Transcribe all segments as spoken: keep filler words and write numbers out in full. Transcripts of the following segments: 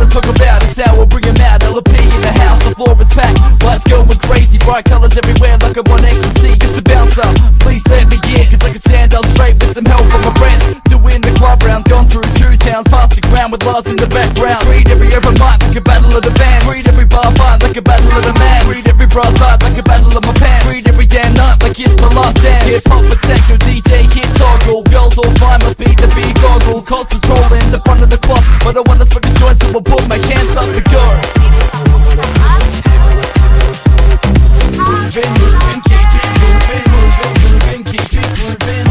talk about is how we'll bring 'em out. L P in the house, the floor is packed, lights going crazy, bright colors everywhere like I'm on ecstasy. Just a bouncer, please let me get, cause I can stand up straight with some help from my friends. Doing the club round, gone through two towns, past the ground with Lars in the background. Treat every open mic like a battle of the band. Treat every bar fight like a battle of the man. Treat every brass side like a battle of my pants. Treat every damn night like it's my last dance. Hip hop with techno, D J hit toggle. Girls all fine, must be the big goggles. Concentrating the front of the club, but I wanna smoke a joint, so I'll put my hands up and go. Moving, moving, keep it moving, moving, moving, keep it moving.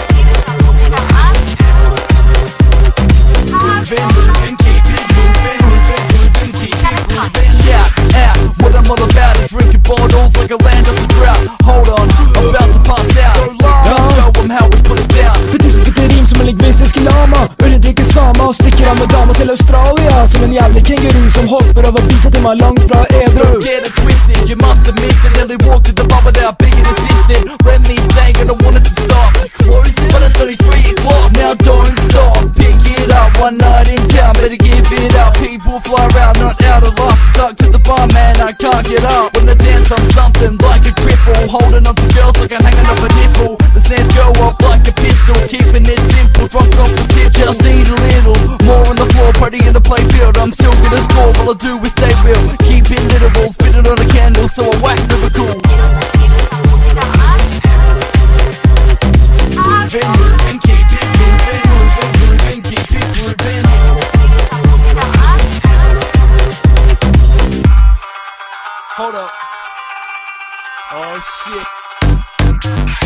Moving, moving, keep it moving, moving, moving, keep it moving. Shout out what I'm all about, is drinking bottles like a land of the drought. Hold on, I'm about to pass out. I'll show them how we put it down. För tills det är rim som en lingvistisk lama. Ölen dricker samma och sticker av med damer till Australien. Som en jävlig känguru som hoppar över bitar till man långt från edru. Get it twisted, you must have missed it. Nearly walked to the bar without being insistent. Let me say, I don't want it to stop. Close it, but it's only three o'clock. Now don't stop, pick it up. One night in town, better give it up. People fly around, not out of luck. Stuck to the bar, man, I can't get up. When I dance, I'm something like a cripple. Holding on to girls like I'm hanging off a nipple. The snares go off like a pistol. Keeping it simple, drunk off the tip. Just need a little more on the floor, party in the playfield. I'm still gonna score, all I do is stay real. Keep it literal, spit it on a candle, so I wax never cool. Moving, moving, keep it moving, moving, moving, keep it moving. Hold up. Oh shit.